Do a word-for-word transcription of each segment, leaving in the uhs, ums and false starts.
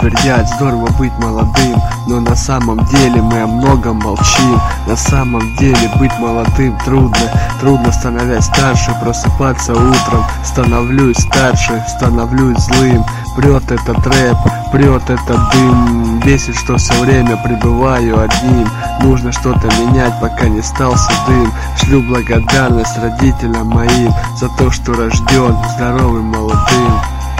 твердят, здорово быть молодым, но на самом деле мы о многом молчим. На самом деле быть молодым трудно, трудно становясь старше, просыпаться утром. Становлюсь старше, становлюсь злым. Прет этот рэп, прет этот дым. Бесит, что все время пребываю одним. Нужно что-то менять, пока не стал седым. Шлю благодарность родителям моим за то, что рожден здоровым молодым.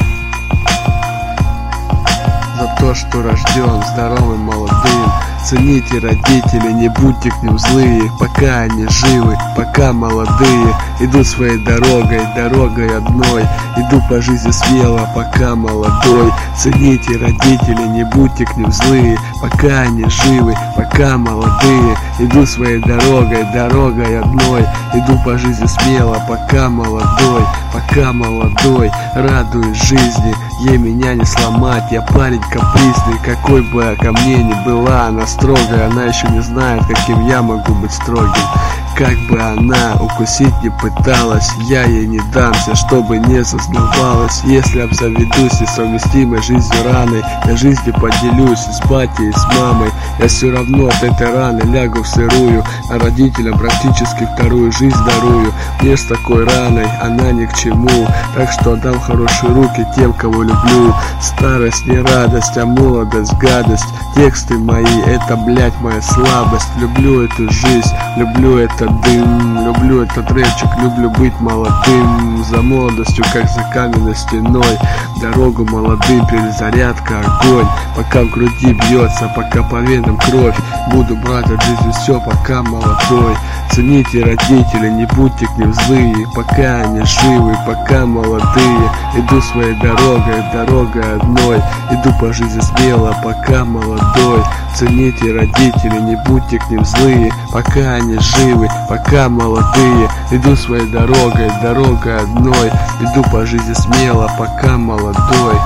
За то, что рожден здоровым молодым. Цените родителей, не будьте к ним злые, пока они живы, пока молодые. Иду своей дорогой, дорогой одной, иду по жизни смело, пока молодой. Цените родителей, не будьте к ним злые, пока они живы, пока молодые. Иду своей дорогой, дорогой одной, иду по жизни смело, пока молодой, пока молодой. Радуюсь жизни, ей меня не сломать. Я парень капризный, какой бы ко мне ни была она строгая, она еще не знает, каким я могу быть строгим. Как бы она укусить не пыталась, я ей не дамся, чтобы не сознавалась. Если обзаведусь несовместимой жизнью раной, я жизнью поделюсь с батей и с мамой. Я все равно от этой раны лягу в сырую, а родителям практически вторую жизнь дарую. Мне с такой раной она ни к чему, так что отдам хорошие руки тем, кого люблю. Старость не радость, а молодость гадость. Тексты мои, это, блять, моя слабость. Люблю эту жизнь, люблю этот дым, люблю этот рэпчик, люблю быть молодым. За молодостью, как за каменной стеной, дорогу молодым, перезарядка, огонь. Пока в груди бьется, пока по венам кровь, буду брать от жизни все, пока молодой. Цените родителей, не будьте к ним злые, пока они живы, пока молодые. Иду своей дорогой, дорогой одной, иду по жизни смело, пока молодой. Цените родителей, не будьте к ним злые, пока они живы, пока молодые. Иду своей дорогой, дорогой одной, иду по жизни смело, пока молодой.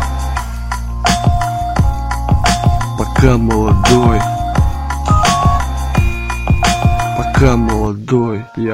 Пока молодой. Пока молодой. Я